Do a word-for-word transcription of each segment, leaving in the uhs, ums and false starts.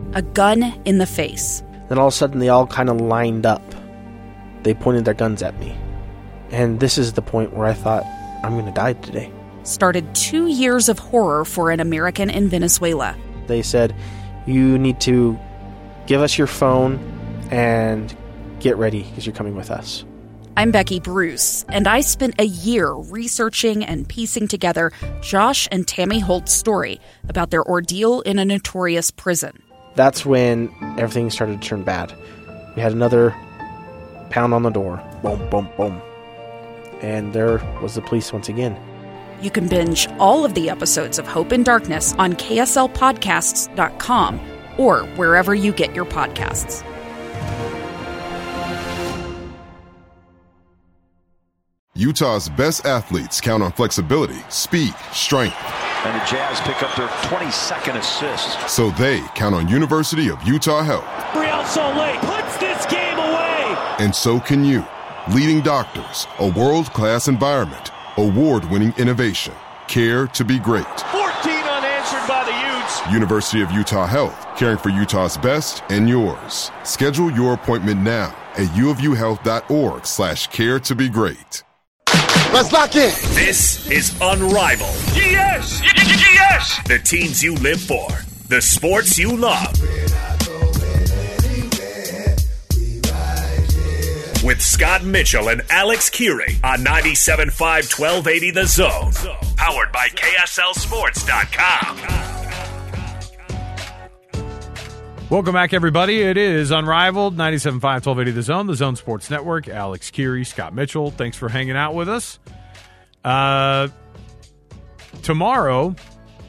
a gun in the face. Then all of a sudden, they all kind of lined up. They pointed their guns at me. And this is the point where I thought, I'm going to die today. Started two years of horror for an American in Venezuela. They said, you need to give us your phone and get ready because you're coming with us. I'm Becky Bruce, and I spent a year researching and piecing together Josh and Tammy Holt's story about their ordeal in a notorious prison. That's when everything started to turn bad. We had another pound on the door. Boom, boom, boom. And there was the police once again. You can binge all of the episodes of Hope in Darkness on K S L podcasts dot com or wherever you get your podcasts. Utah's best athletes count on flexibility, speed, strength. And the Jazz pick up their twenty-second assist. So they count on University of Utah Health. Real Soleil puts this game away. And so can you. Leading doctors, a world-class environment, award-winning innovation, care to be great. fourteen unanswered by the Utes. University of Utah Health, caring for Utah's best and yours. Schedule your appointment now at uofuhealth.org slash care to be great. Let's lock in. This is Unrivaled. Yes! Yes! The teams you live for. The sports you love. With Scott Mitchell and Alex Keary on ninety-seven point five, twelve eighty The Zone. Powered by K S L sports dot com. Welcome back, everybody. It is Unrivaled, ninety-seven point five, twelve eighty The Zone, the Zone Sports Network. Alex Keary, Scott Mitchell, thanks for hanging out with us. Uh, tomorrow,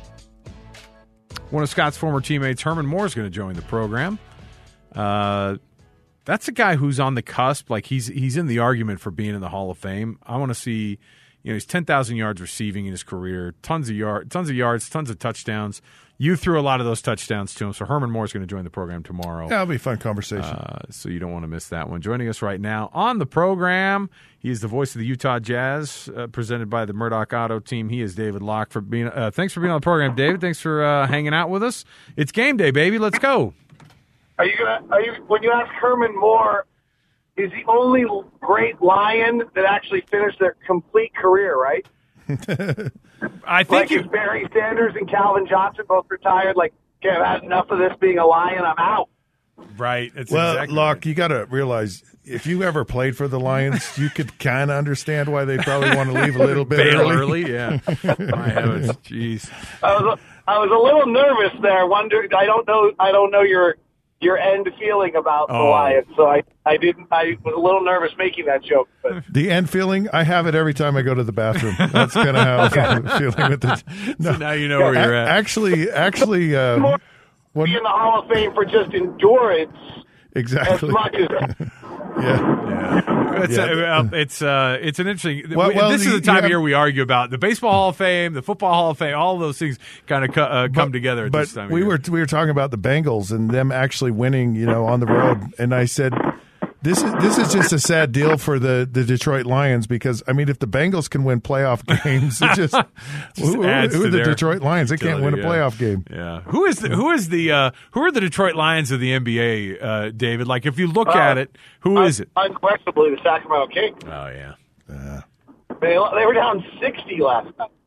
one of Scott's former teammates, Herman Moore, is going to join the program. Uh, that's a guy who's on the cusp. Like, he's he's in the argument for being in the Hall of Fame. I want to see, you know, he's ten thousand yards receiving in his career, tons of yard, tons of yards, tons of touchdowns. You threw a lot of those touchdowns to him, so Herman Moore is going to join the program tomorrow. Yeah, that'll be a fun conversation. Uh, so you don't want to miss that one. Joining us right now on the program, he is the voice of the Utah Jazz, uh, presented by the Murdoch Auto Team. He is David Locke. For being, uh, thanks for being on the program, David. Thanks for uh, hanging out with us. It's game day, baby. Let's go. Are you gonna? Are you when you ask Herman Moore? Is the only great Lion that actually finished their complete career, right? I think like you, if Barry Sanders and Calvin Johnson both retired, like, okay, I've had enough of this being a Lion, I'm out. Right. It's well, exactly Locke, right. You got to realize, if you ever played for the Lions, you could kind of understand why they probably want to leave a little bit Bail early. early. Yeah. My heavens, jeez. I was I was a little nervous there. Wondered, I don't know. I don't know your your end feeling about the Oh. Lions, so I I didn't. I was a little nervous making that joke. But The end feeling, I have it every time I go to the bathroom. That's kind of how I'm feeling with it. No, So now you know where you're a- at. Actually, actually, uh, more what, be in the Hall of Fame for just endurance exactly. as much as. Yeah. Yeah. It's, Yeah. uh, well, it's, uh, it's an interesting. Well, well, this is you- the time you of have- year we argue about the Baseball Hall of Fame, the Football Hall of Fame. All of those things kind of co- uh, come But- together at but this time of we year. were we were talking about the Bengals and them actually winning, you know, on the road, and I said, this is this is just a sad deal for the, the Detroit Lions because I mean, if the Bengals can win playoff games, it just, Just who, adds who to are the their Detroit Lions? They can't win a yeah. playoff game. Yeah. Who is the who is the uh, who are the Detroit Lions of the N B A, uh, David? Like, if you look Uh, at it, who is it? Unquestionably, the Sacramento Kings. Oh yeah. They, they were down sixty last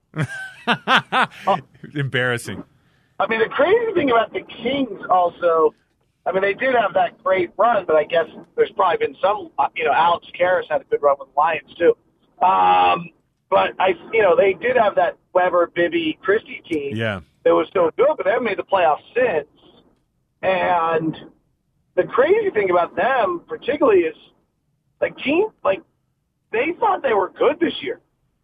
night. Embarrassing. I mean, the crazy thing about the Kings also, I mean, they did have that great run, but I guess there's probably been some, you know, Alex Karras had a good run with the Lions too. Um, but I, you know, they did have that Weber, Bibby, Christie team Yeah. that was so good, but they haven't made the playoffs since. And the crazy thing about them, particularly, is like team, like they thought they were good this year.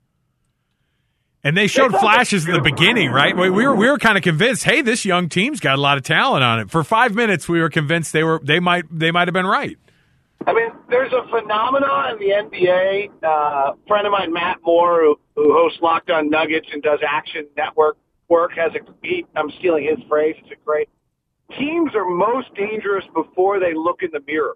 And they showed They thought flashes they in were the good. beginning, right? We, we were we were kind of convinced, hey, this young team's got a lot of talent on it. For five minutes, we were convinced they were they might they might have been right. I mean, there's a phenomenon in the N B A. Uh, a friend of mine, Matt Moore, who, who hosts Locked On Nuggets and does Action Network work, has a he, I'm stealing his phrase. It's a great. Teams are most dangerous before they look in the mirror.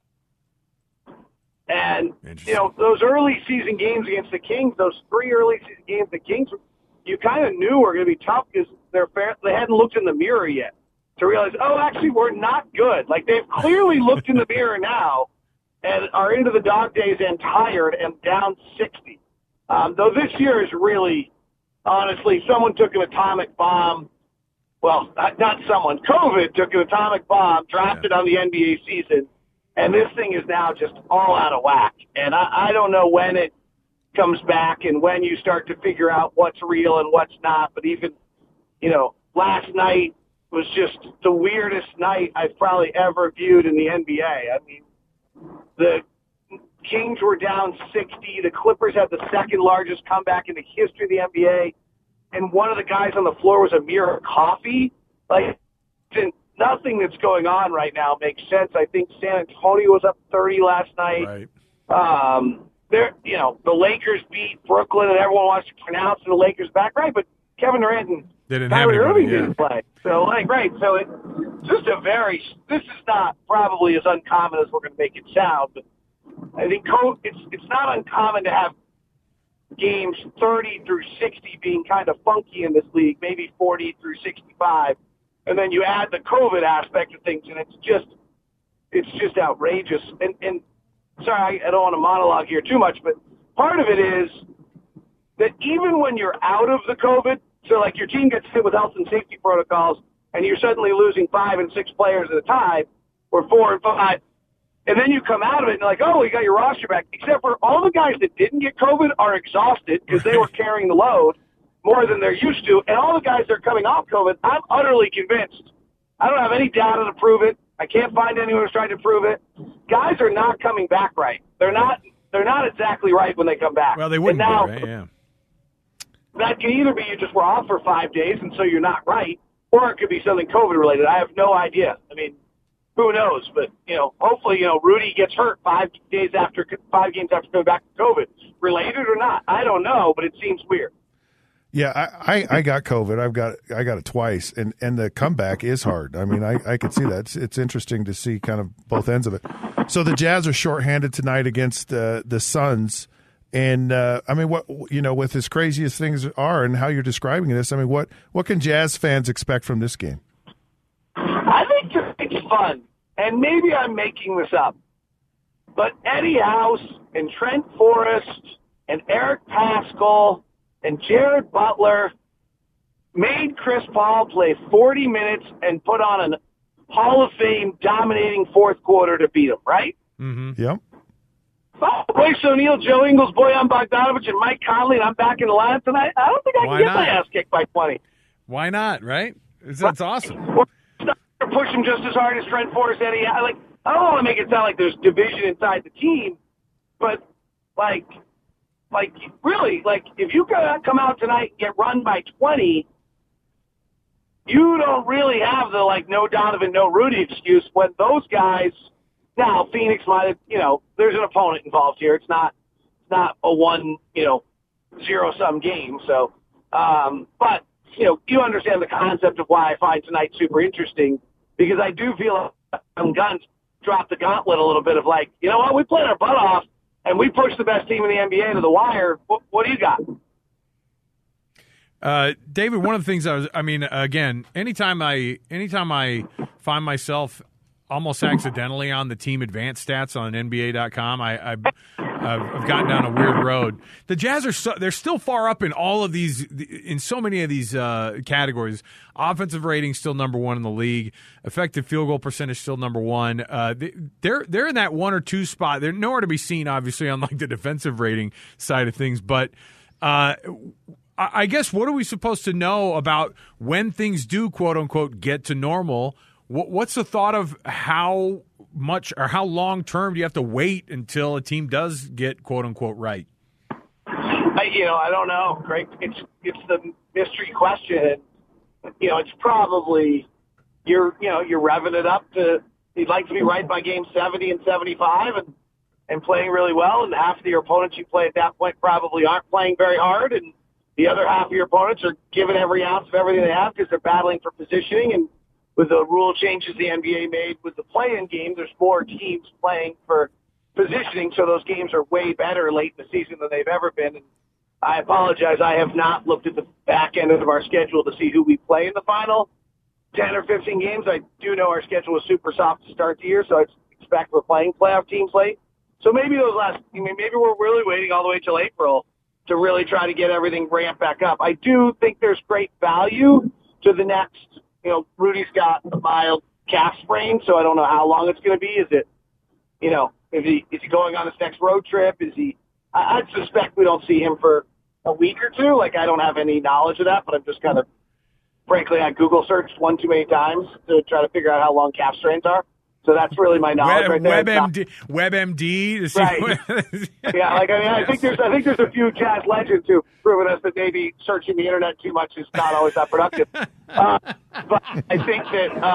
And, you know, those early season games against the Kings, those three early season games, the Kings, you kind of knew were going to be tough because they're fair, they hadn't looked in the mirror yet. to realize, oh, actually, we're not good. Like, they've clearly looked in the mirror now and are into the dog days and tired and down sixty. Um, though this year is really, honestly, someone took an atomic bomb. Well, not, not someone. COVID took an atomic bomb, dropped yeah. it on the N B A season, and this thing is now just all out of whack. And I, I don't know when it comes back and when you start to figure out what's real and what's not. But even, you know, last night was just the weirdest night I've probably ever viewed in the N B A. I mean, the Kings were down sixty. The Clippers had the second largest comeback in the history of the N B A. And one of the guys on the floor was Amir Coffey. Like, nothing that's going on right now makes sense. I think San Antonio was up thirty last night. Right. Um, there, you know, the Lakers beat Brooklyn, and everyone wants to pronounce the Lakers back, right? But Kevin Durant and they didn't Kyrie have anybody, Irving yeah. didn't play. So, like, right. So it's just a very. This is not probably as uncommon as we're going to make it sound, but I think it's it's not uncommon to have games thirty through sixty being kind of funky in this league, maybe forty through sixty-five, and then you add the COVID aspect of things, and it's just it's just outrageous. And, and sorry, I don't want to monologue here too much, but part of it is that even when you're out of the COVID, so like your team gets hit with health and safety protocols, and you're suddenly losing five and six players at a time, or four and five. And then you come out of it and you're like, oh, you got your roster back. Except for all the guys that didn't get COVID are exhausted because they were carrying the load more than they're used to. And all the guys that are coming off COVID, I'm utterly convinced. I don't have any data to prove it. I can't find anyone who's trying to prove it. Guys are not coming back right. They're not They're not exactly right when they come back. Well, they wouldn't and now, be, right? Yeah. That can either be you just were off for five days and so you're not right, or it could be something COVID-related. I have no idea. I mean, who knows? But, you know, hopefully, you know, Rudy gets hurt five days after, five games after coming back to COVID. Related or not, I don't know, but it seems weird. Yeah, I, I, I got COVID. I've got I got it twice, and, and the comeback is hard. I mean, I, I could see that. It's, it's interesting to see kind of both ends of it. So the Jazz are shorthanded tonight against uh, the Suns. And, uh, I mean, what you know, with as crazy as things are and how you're describing this, I mean, what, what can Jazz fans expect from this game? I think it's fun, and maybe I'm making this up, but Eddie House and Trent Forrest and Eric Paschall and Jared Butler made Chris Paul play forty minutes and put on a Hall of Fame dominating fourth quarter to beat him, right? Mm-hmm. Yep. Oh, Royce O'Neal, Joe Ingles, Bojan Bogdanovic, and Mike Conley, and I'm back in the lineup tonight. I don't think I Why can get not? my ass kicked by twenty. Why not, right? It's, that's awesome. Or push him just as hard as Trent Forrest, Eddie. Like, I don't want to make it sound like there's division inside the team, but, like, like really, like, if you come out tonight and get run by twenty, you don't really have the, like, no Donovan, no Rudy excuse when those guys – now, Phoenix might have, you know, there's an opponent involved here. It's not it's not a one, you know, zero-sum game. So, um, but, you know, you understand the concept of why I find tonight super interesting, because I do feel some guns dropped the gauntlet a little bit of like, you know what, we played our butt off, and we pushed the best team in the N B A to the wire. What, what do you got? Uh, David, one of the things I was, I mean, again, anytime I, anytime I find myself almost accidentally on the team advanced stats on N B A dot com, I, I've, I've gotten down a weird road. The Jazz are so, they're still far up in all of these, in so many of these uh, categories. Offensive rating still number one in the league. Effective field goal percentage still number one. Uh, they're they're in that one or two spot. They're nowhere to be seen, obviously, on like the defensive rating side of things. But uh, I guess what are we supposed to know about when things do quote unquote get to normal? What's the thought of how much or how long term do you have to wait until a team does get quote unquote right? I, you know, I don't know, Greg. It's it's the mystery question. You know, it's probably you're you know you're revving it up to you'd like to be right by game seventy and seventy-five and and playing really well, and half of your opponents you play at that point probably aren't playing very hard, and the other half of your opponents are giving every ounce of everything they have because they're battling for positioning. And with the rule changes the N B A made with the play-in game, there's more teams playing for positioning, so those games are way better late in the season than they've ever been. And I apologize, I have not looked at the back end of our schedule to see who we play in the final ten or fifteen games. I do know our schedule was super soft to start the year, so I expect we're playing playoff teams late. So maybe those last, I mean, maybe we're really waiting all the way till April to really try to get everything ramped back up. I do think there's great value to the next, you know, Rudy's got a mild calf sprain, so I don't know how long it's going to be. Is it, you know, is he, is he going on his next road trip? Is he, I, I'd suspect we don't see him for a week or two. Like, I don't have any knowledge of that, but I'm just kind of, frankly, I Google searched one too many times to try to figure out how long calf strains are. So that's really my knowledge Web, right there. WebMD, WebMD to see right. what, yeah, like I mean, I think there's I think there's a few Jazz legends who've proven us that maybe searching the internet too much is not always that productive. uh, but I think that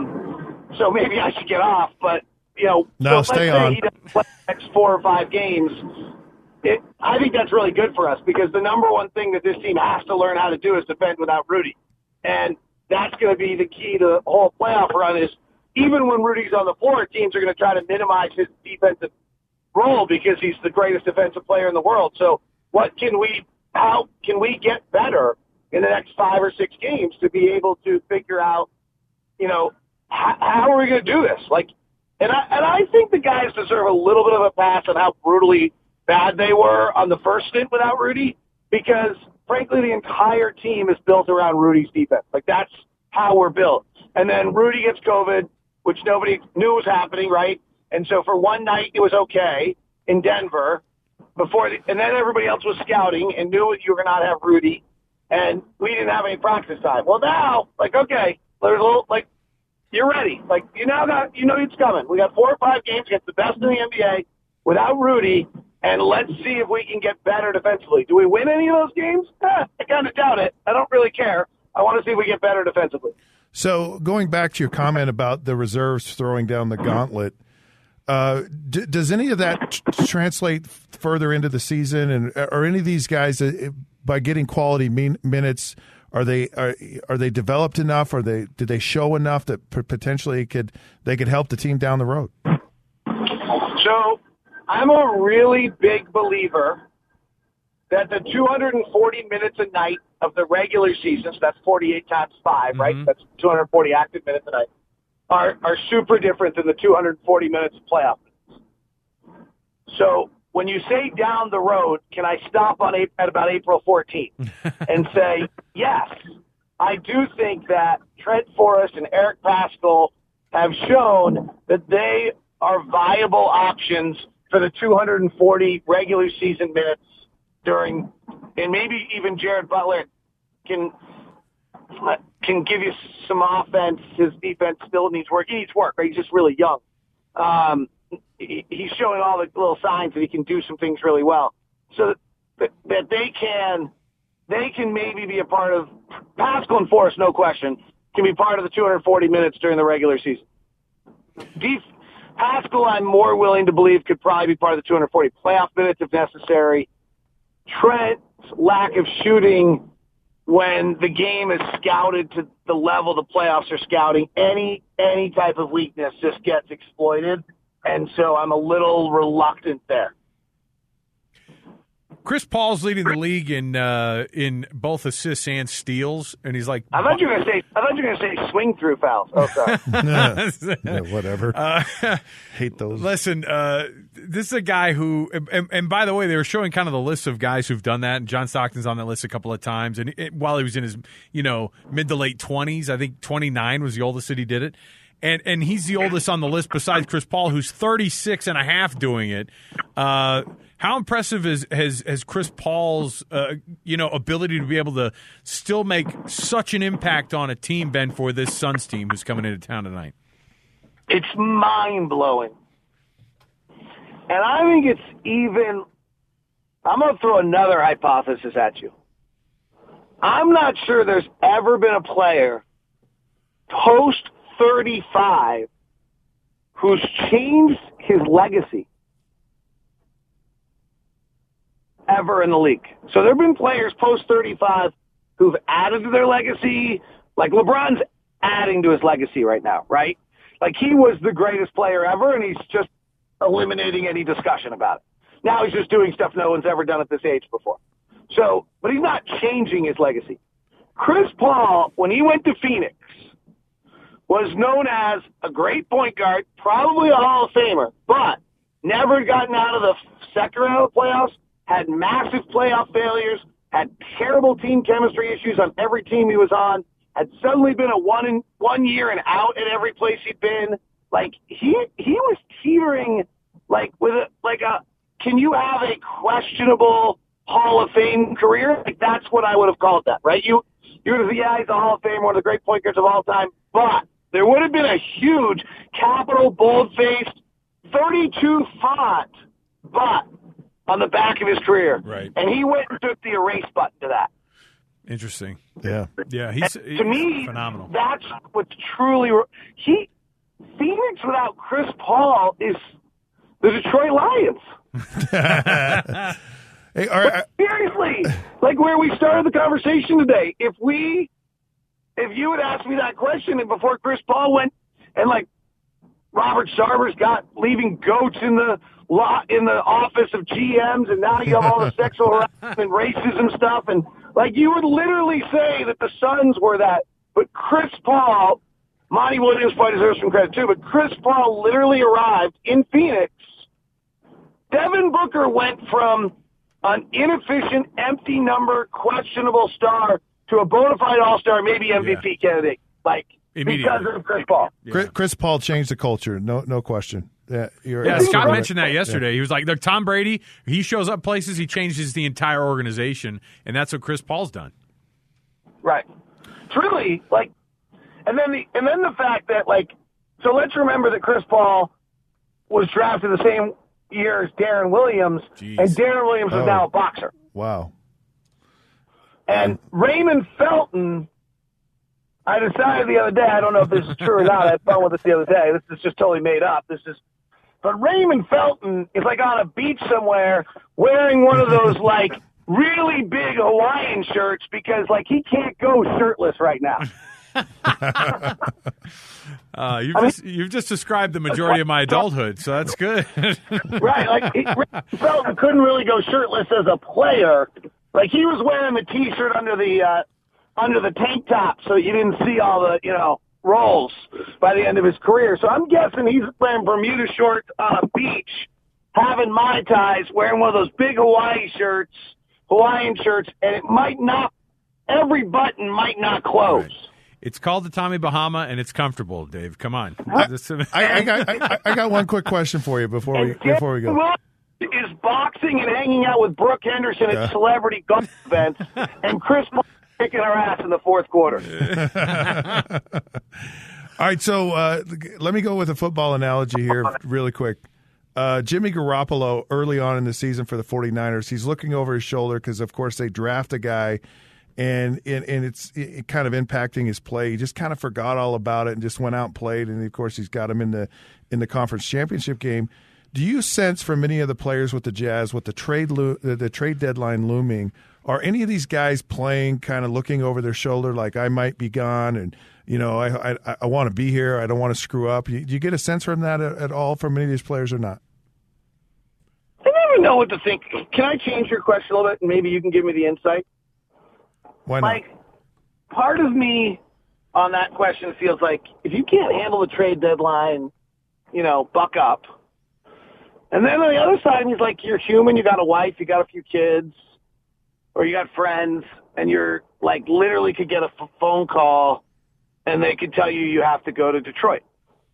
um, so maybe I should get off. But you know, no, so stay let's say on. he doesn't play the next four or five games. It, I think that's really good for us because the number one thing that this team has to learn how to do is defend without Rudy, and that's going to be the key to the whole playoff run. Is even when Rudy's on the floor, teams are going to try to minimize his defensive role because he's the greatest defensive player in the world. So what can we, how can we get better in the next five or six games to be able to figure out, you know, how, how are we going to do this? Like, and I, and I think the guys deserve a little bit of a pass on how brutally bad they were on the first stint without Rudy because, frankly, the entire team is built around Rudy's defense. Like, that's how we're built. And then Rudy gets COVID, which nobody knew was happening, right? And so for one night, it was okay in Denver before, the, and then everybody else was scouting and knew you were going to not have Rudy, and we didn't have any practice time. Well, now, like, okay, there's a little, like, you're ready. Like, you now got, you know it's coming. We got four or five games against the best in the N B A without Rudy, and let's see if we can get better defensively. Do we win any of those games? Eh, I kind of doubt it. I don't really care. I want to see if we get better defensively. So going back to your comment about the reserves throwing down the gauntlet, uh, d- does any of that t- translate further into the season? And are any of these guys, uh, by getting quality min- minutes, are they are are they developed enough? Are they did they show enough that p- potentially could they could help the team down the road? So I'm a really big believer that the two hundred forty minutes a night of the regular season, so that's forty-eight times five, mm-hmm. right? That's two hundred forty active minutes a night, are, are super different than the two hundred forty minutes of playoff minutes. So when you say down the road, can I stop on a, at about April fourteenth and say, yes, I do think that Trent Forrest and Eric Paschall have shown that they are viable options for the two hundred forty regular season minutes during, and maybe even Jared Butler can can give you some offense. His defense still needs work. He needs work, right? He's just really young. Um, he, he's showing all the little signs that he can do some things really well. So that, that they can they can maybe be a part of Paschall and Forrest, no question, can be part of the two hundred forty minutes during the regular season. Def, Paschall, I'm more willing to believe, could probably be part of the two hundred forty playoff minutes if necessary. Trent's lack of shooting when the game is scouted to the level the playoffs are scouting, any any type of weakness just gets exploited, and so I'm a little reluctant there. Chris Paul's leading the league in uh, in both assists and steals, and he's like, I thought you were going to say, I thought you were going to say swing through fouls. Oh, sorry. yeah, whatever. Uh, Hate those. Listen, uh, this is a guy who, and, and by the way, they were showing kind of the list of guys who've done that, and John Stockton's on that list a couple of times, and it, while he was in his, you know, mid to late twenties, I think twenty-nine was the oldest that he did it. And and he's the oldest on the list besides Chris Paul, who's thirty-six and a half doing it. Uh, how impressive is has has Chris Paul's uh, you know ability to be able to still make such an impact on a team, Ben, for this Suns team who's coming into town tonight? It's mind-blowing. And I think it's even – I'm going to throw another hypothesis at you. I'm not sure there's ever been a player post thirty-five who's changed his legacy ever in the league. So there have been players post thirty-five who've added to their legacy, like LeBron's adding to his legacy right now, right? Like he was the greatest player ever, and he's just eliminating any discussion about it. Now he's just doing stuff no one's ever done at this age before. So, but he's not changing his legacy. Chris Paul, when he went to Phoenix, was known as a great point guard, probably a Hall of Famer, but never gotten out of the second round of the playoffs, had massive playoff failures, had terrible team chemistry issues on every team he was on, had suddenly been a one in one year and out at every place he'd been. Like he he was teetering like with a like a can you have a questionable Hall of Fame career? Like that's what I would have called that, right? You you would have said, yeah, he's a Hall of Fame, one of the great point guards of all time, but there would have been a huge capital bold-faced thirty-two font but on the back of his career. Right. And he went and took the erase button to that. Interesting. Yeah. Yeah, he's, and he's to me, phenomenal. That's what's truly he Phoenix without Chris Paul is the Detroit Lions. Hey, all right. Seriously, like where we started the conversation today, if we, if you had asked me that question and before Chris Paul went and like Robert Sarver's got leaving goats in the lot in the office of G Ms and now you have all the sexual harassment and racism stuff and like you would literally say that the Suns were that, but Chris Paul, Monty Williams probably deserves some credit too, but Chris Paul literally arrived in Phoenix. Devin Booker went from an inefficient, empty number, questionable star to a bona fide all-star, maybe M V P yeah. candidate, like because of Chris Paul. Yeah. Chris, Chris Paul changed the culture, no, no question. Yeah, you're, yeah you're Scott right. mentioned that yesterday. Yeah. He was like, "Look, Tom Brady, he shows up places, he changes the entire organization, and that's what Chris Paul's done." Right. It's really like, and then the and then the fact that like, so let's remember that Chris Paul was drafted the same year as Darren Williams, Jeez. and Darren Williams oh. is now a boxer. Wow. And Raymond Felton, I decided the other day, I don't know if this is true or not, I had fun with this the other day, this is just totally made up, this is, but Raymond Felton is like on a beach somewhere wearing one of those like really big Hawaiian shirts because like he can't go shirtless right now. uh, you've, I just, mean, you've just described the majority of my adulthood, so that's good. Right, like he, Felton couldn't really go shirtless as a player. Like he was wearing the T-shirt under the uh, under the tank top, so you didn't see all the you know rolls by the end of his career. So I'm guessing he's wearing Bermuda shorts on a beach, having Mai Tais, wearing one of those big Hawaii shirts, Hawaiian shirts, and it might not. Every button might not close. Right. It's called the Tommy Bahama, and it's comfortable, Dave. Come on. I, I, I, got, I, I got one quick question for you before we before we go. Is boxing and hanging out with Brooke Henderson yeah. at celebrity golf events, and Chris Paul kicking our ass in the fourth quarter. All right, so uh, let me go with a football analogy here really quick. Uh, Jimmy Garoppolo, early on in the season for the 49ers, he's looking over his shoulder because, of course, they draft a guy – And, and and it's it kind of impacting his play. He just kind of forgot all about it and just went out and played. And of course, he's got him in the in the conference championship game. Do you sense from many of the players with the Jazz, with the trade lo- the, the trade deadline looming, are any of these guys playing kind of looking over their shoulder, like I might be gone, and you know I I, I want to be here. I don't want to screw up. Do you get a sense from that at, at all from many of these players or not? I never know what to think. Can I change your question a little bit, and maybe you can give me the insight? Why not? Like, part of me on that question feels like if you can't handle the trade deadline, you know, buck up. And then on the other side, he's like, you're human, you got a wife, you got a few kids, or you got friends, and you're like literally could get a f- phone call and they could tell you you have to go to Detroit.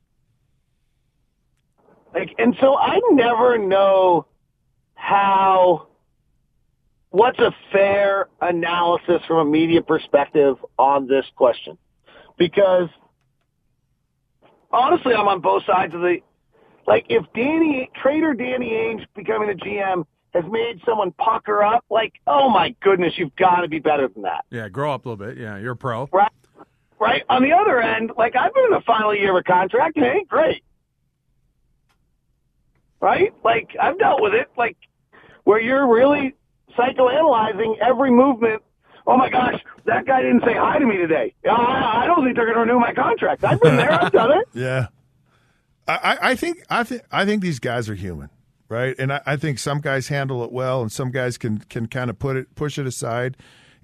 Like, and so I never know how... What's a fair analysis from a media perspective on this question? Because honestly, I'm on both sides of the, like if Danny, trader Danny Ainge becoming the G M has made someone pucker up, like, oh my goodness, you've got to be better than that. Yeah, grow up a little bit. Yeah, you're a pro. Right. Right. On the other end, like I've been in the final year of a contract and it ain't great. Right? Like I've dealt with it, like where you're really psychoanalyzing every movement. Oh my gosh, that guy didn't say hi to me today. I don't think they're going to renew my contract. I've been there. I've done it. Yeah, I, I think I think I think these guys are human, right? And I, I think some guys handle it well, and some guys can can kind of put it push it aside.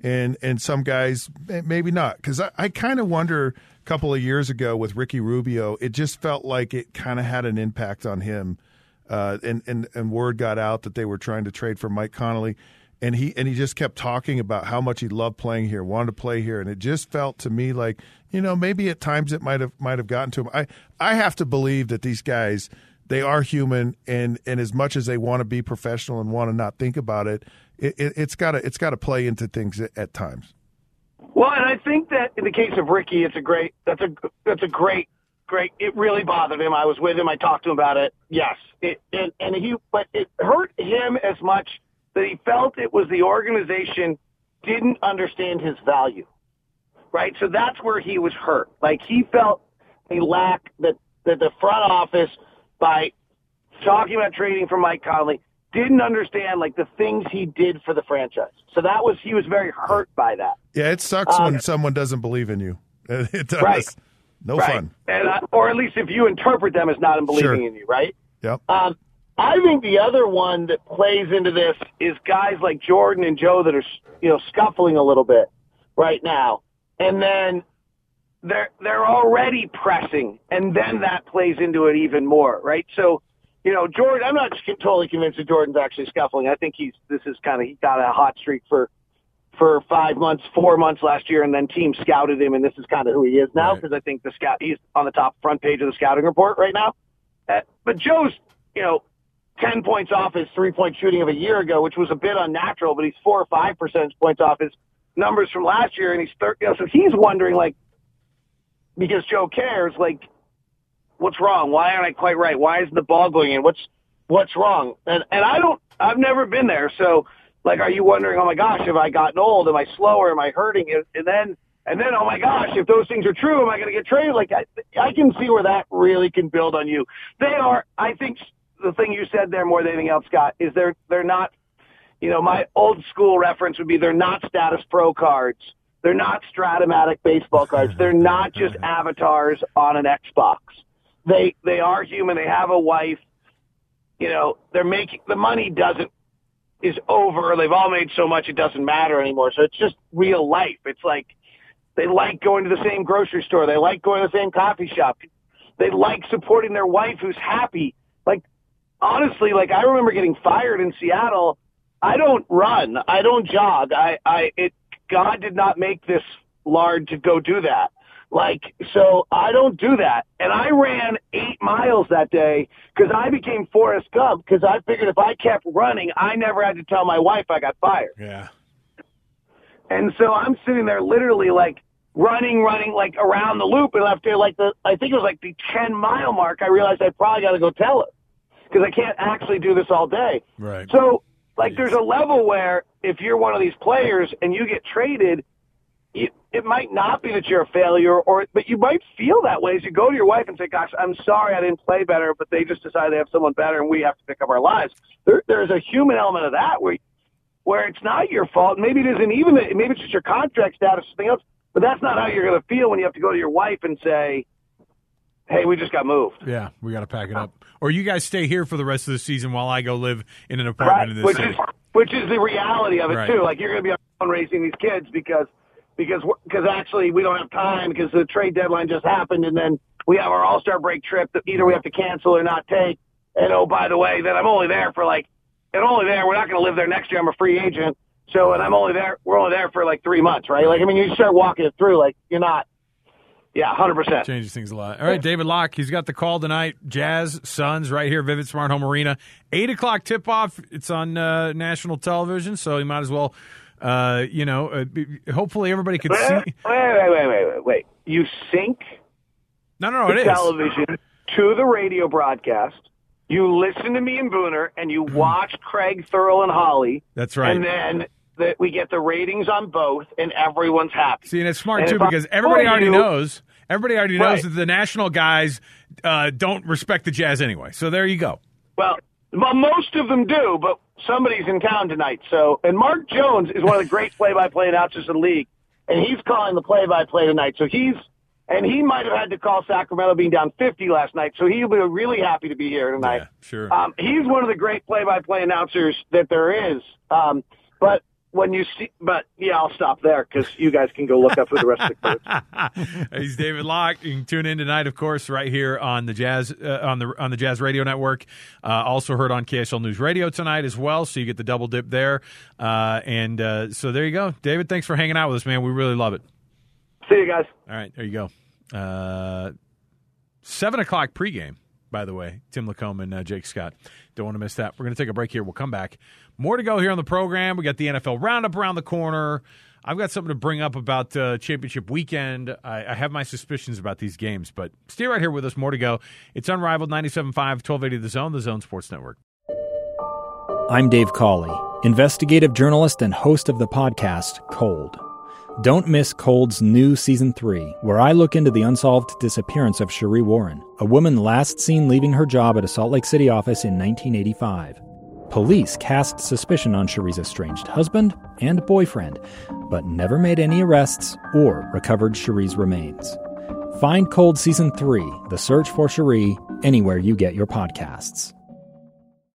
and and some guys maybe not. Because I, I kind of wonder a couple of years ago with Ricky Rubio, it just felt like it kind of had an impact on him. Uh, and, and, and word got out that they were trying to trade for Mike Connolly. And he and he just kept talking about how much he loved playing here, wanted to play here, and it just felt to me like, you know, maybe at times it might have might have gotten to him. I, I have to believe that these guys, they are human, and, and as much as they want to be professional and want to not think about it, it, it it's got to it's got to play into things at, at times. Well, and I think that in the case of Ricky, it's a great that's a that's a great great. It really bothered him. I was with him. I talked to him about it. Yes, it, and and he but it hurt him as much that he felt it was the organization didn't understand his value, right? So that's where he was hurt. Like, he felt a lack that, that the front office, by talking about trading for Mike Conley, didn't understand, like, the things he did for the franchise. So that was, he was very hurt by that. Yeah, it sucks um, when someone doesn't believe in you. It does. Right. No right. fun. And, uh, or at least if you interpret them as not believing sure. in you, right? Yep. Um, I think the other one that plays into this is guys like Jordan and Joe that are, you know, scuffling a little bit right now. And then they're, they're already pressing, and then that plays into it even more, right? So, you know, Jordan, I'm not totally convinced that Jordan's actually scuffling. I think he's, this is kind of, he got a hot streak for, for five months, four months last year, and then team scouted him, and this is kind of who he is now, because right. I think the scout, he's on the top front page of the scouting report right now. Uh, but Joe's, you know, ten points off his three-point shooting of a year ago, which was a bit unnatural, but he's four or five percentage points off his numbers from last year, and he's thirty. You know, so he's wondering, like, because Joe cares, like, what's wrong? Why aren't I quite right? Why isn't the ball going in? What's what's wrong? And and I don't. I've never been there, so like, are you wondering? Oh my gosh, have I gotten old? Am I slower? Am I hurting? And, and then and then, oh my gosh, if those things are true, am I going to get traded? Like, I I can see where that really can build on you. They are, I think. The thing you said there more than anything else, Scott, is they're they're not, you know, my old school reference would be they're not status pro cards. They're not Stratomatic baseball cards. They're not just avatars on an Xbox. They they are human. They have a wife. You know, they're making, the money doesn't, is over. They've all made so much it doesn't matter anymore. So it's just real life. It's like they like going to the same grocery store. They like going to the same coffee shop. They like supporting their wife who's happy. Like, honestly, like, I remember getting fired in Seattle. I don't run. I don't jog. I, I, it, God did not make this lard to go do that. Like, so I don't do that. And I ran eight miles that day because I became Forrest Gump, because I figured if I kept running, I never had to tell my wife I got fired. Yeah. And so I'm sitting there literally, like, running, running, like, around the loop. And after, like, the, I think it was like the ten mile mark, I realized I probably got to go tell her, because I can't actually do this all day. Right. So, like, there's a level where if you're one of these players and you get traded, it, it might not be that you're a failure, or but you might feel that way as you go to your wife and say, gosh, I'm sorry I didn't play better, but they just decided they have someone better and we have to pick up our lives. There, there's a human element of that where, where it's not your fault. Maybe it isn't even, maybe it's just your contract status or something else, but that's not how you're going to feel when you have to go to your wife and say, hey, we just got moved. Yeah, we got to pack it up. Or you guys stay here for the rest of the season while I go live in an apartment right. in this which city. Is, which is the reality of it, right. too. Like, you're going to be on raising these kids because because because actually we don't have time because the trade deadline just happened, and then we have our All-Star break trip that either we have to cancel or not take. And, oh, by the way, then I'm only there for, like, and only there. We're not going to live there next year. I'm a free agent. So, and I'm only there, we're only there for, like, three months, right? Like, I mean, you start walking it through, like, you're not. Yeah, one hundred percent. Changes things a lot. All right, David Locke, he's got the call tonight. Jazz, Suns, right here, Vivid Smart Home Arena. eight o'clock tip-off. It's on uh, national television, so you might as well, uh, you know, uh, hopefully everybody can wait, see. Wait, wait, wait, wait, wait, wait. You sync no, no, no, the it television is. to the radio broadcast. You listen to me and Booner, and you watch Craig, Thurl, and Holly. That's right. And then that we get the ratings on both, and everyone's happy. See, and it's smart, and too, because everybody already you, knows everybody already knows right. that the national guys uh, don't respect the Jazz anyway. So there you go. Well, well, most of them do, but somebody's in town tonight. So, and Mark Jones is one of the great play-by-play announcers in the league, and he's calling the play-by-play tonight. So he's, and he might have had to call Sacramento being down fifty last night, so he'll be really happy to be here tonight. Yeah, sure. Um, he's one of the great play-by-play announcers that there is. Um, but when you see, but yeah, I'll stop there because you guys can go look up who the rest of the crew. He's David Locke. You can tune in tonight, of course, right here on the Jazz uh, on the on the Jazz Radio Network. Uh, also heard on K S L News Radio tonight as well, so you get the double dip there. Uh, and uh, so there you go, David. Thanks for hanging out with us, man. We really love it. See you guys. All right, there you go. Uh, seven o'clock pregame, by the way. Tim Lacombe and uh, Jake Scott. Don't want to miss that. We're going to take a break here. We'll come back. More to go here on the program. We got the N F L Roundup around the corner. I've got something to bring up about uh, championship weekend. I, I have my suspicions about these games, but stay right here with us. More to go. It's Unrivaled, ninety-seven point five, twelve eighty The Zone, The Zone Sports Network. I'm Dave Cawley, investigative journalist and host of the podcast Cold. Don't miss Cold's new Season three, where I look into the unsolved disappearance of Cherie Warren, a woman last seen leaving her job at a Salt Lake City office in nineteen eighty-five. Police cast suspicion on Cherie's estranged husband and boyfriend, but never made any arrests or recovered Cherie's remains. Find Cold Season three, The Search for Cherie, anywhere you get your podcasts.